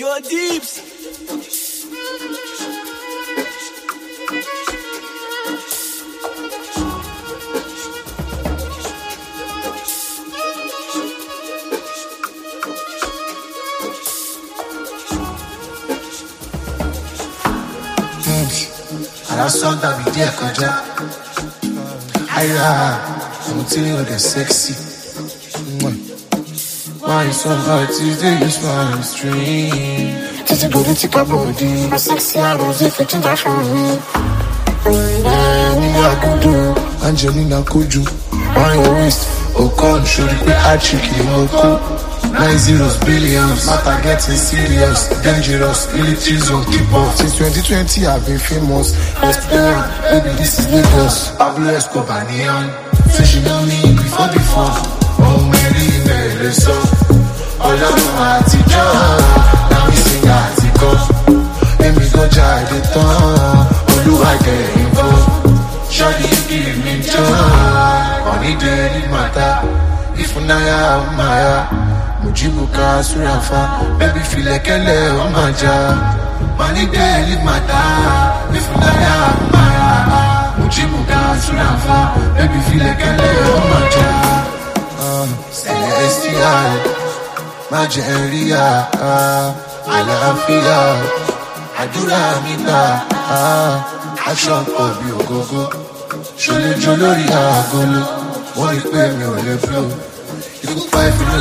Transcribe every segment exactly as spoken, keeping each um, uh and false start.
go deeps. I saw that we did koja. Aya, I'm telling you they're sexy. Why you so hard today? You smile stream. Just a good to keep body. My sexy arrows if it's not for me. Angelina Koju, on your waist. Oh, come show you I trick you. Nine zeros, billions, matter getting serious, dangerous, military zone, keep off. Since twenty twenty, I've been famous. Let's play on, baby, this is Lagos. Pablo Escobar, neon. Say she know me before, before. Oh, Mary, Mary, so. All of my teacher, now we sing at the cup. Let me go try the tongue. Oh, do I get involved? Shawty, you give me joy. Only daily matter. If unaya, umaya. Mujibuka surafa, baby feel like a leo maja. Money daily mata, if unaya maya. Mujibuka surafa, baby feel like a leo maja. Ah, celestial, majeria, ah, alafia, adura mina, ah, action for you go go. Shole jolori agolo, one pay me on the flow. You can fight for the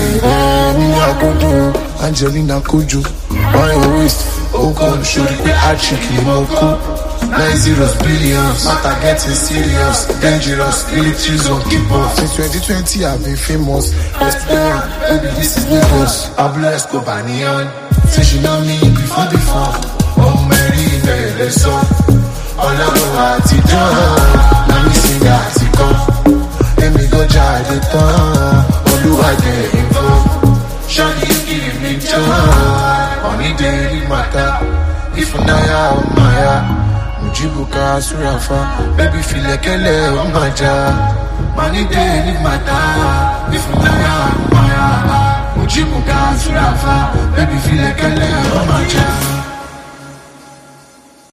life. Angelina Koju, on your waist. Oh, come show you I trick you. Nine zeros, billions, matter getting serious, dangerous, military zone, keep off. Since twenty twenty, I've been famous. Let's play on, baby, this is Lagos. Pablo Escobar, neon. Say she know me before, before. Oh, Mary, Mary, so. All of my teacher, let me sing at the cup. Let me go try the tongue. Or do I get involved? Shawty, you give me joy. Only daily matter. If unaya umaya. Mujibuka surafa. Baby feel like a leo maja. Money daily matter. If unaya umaya. Mujibuka surafa. Baby feel like a leo maja.